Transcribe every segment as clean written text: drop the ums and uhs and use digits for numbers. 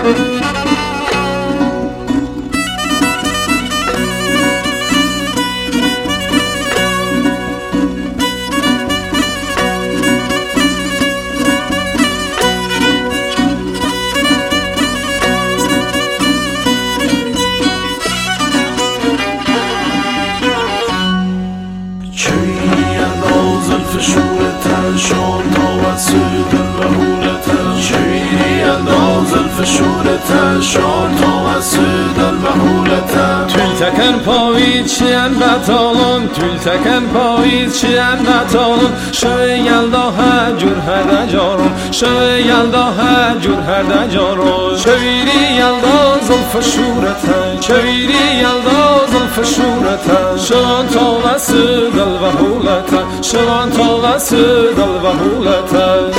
شان تا از سودن و هولتن شویری انداز الفشورتن شان تا از سودن و هولتن Tülteken pavit çiyen batalon Tülteken pavit çiyen batalon Şöve yelda hecur herde carun Şöve yelda hecur herde carun Şeviri yelda zılfı şureten Şeviri yelda zılfı şureten Şılan tolası dıl ve huleten Şılan tolası dıl ve huleten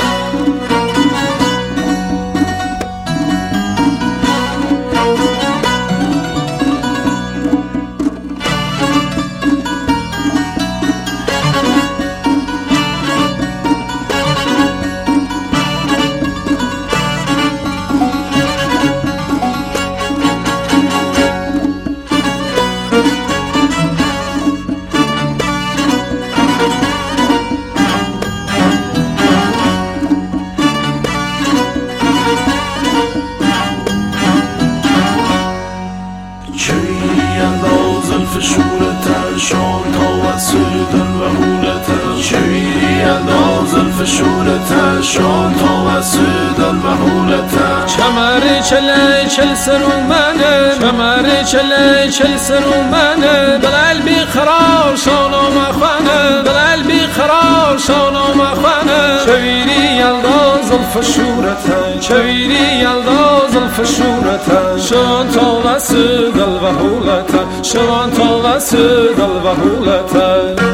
فشورتن شان تا از سودن و هولتن شویری انداز الفشورتن شان تا از سودن و هولتن چمر چلی چل سرومنه چمر چلی چل سرومنه دل بی قرار شانو مخانه دل بی قرار شانو مخانه شویری انداز الفشورتن شویری انداز الفشورتن شان تا از سودن و هولتن شان تا از سودن و هولتن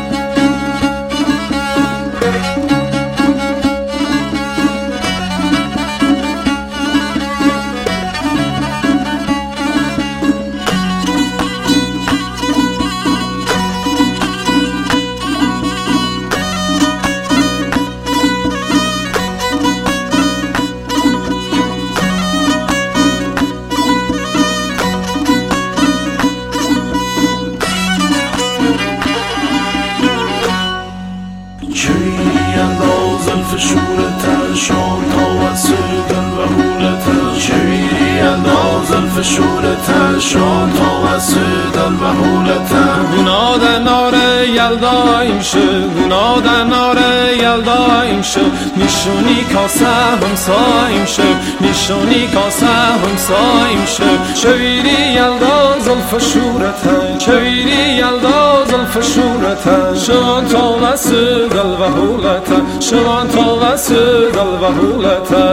فشورتن شان تا از سودن و هولتن شویری انداز الفشورتن شان تا از سودن و هولتن گناه در ناره یلدایم شد گناه در ناره یلدایم شد نشونی کاسه همسایم شد نشونی کاسه همسایم شد شویری یلداز الفشورتن شویری یلداز الفشورتن شان تا از سودن و هولتن شان تا از سودن و هولتن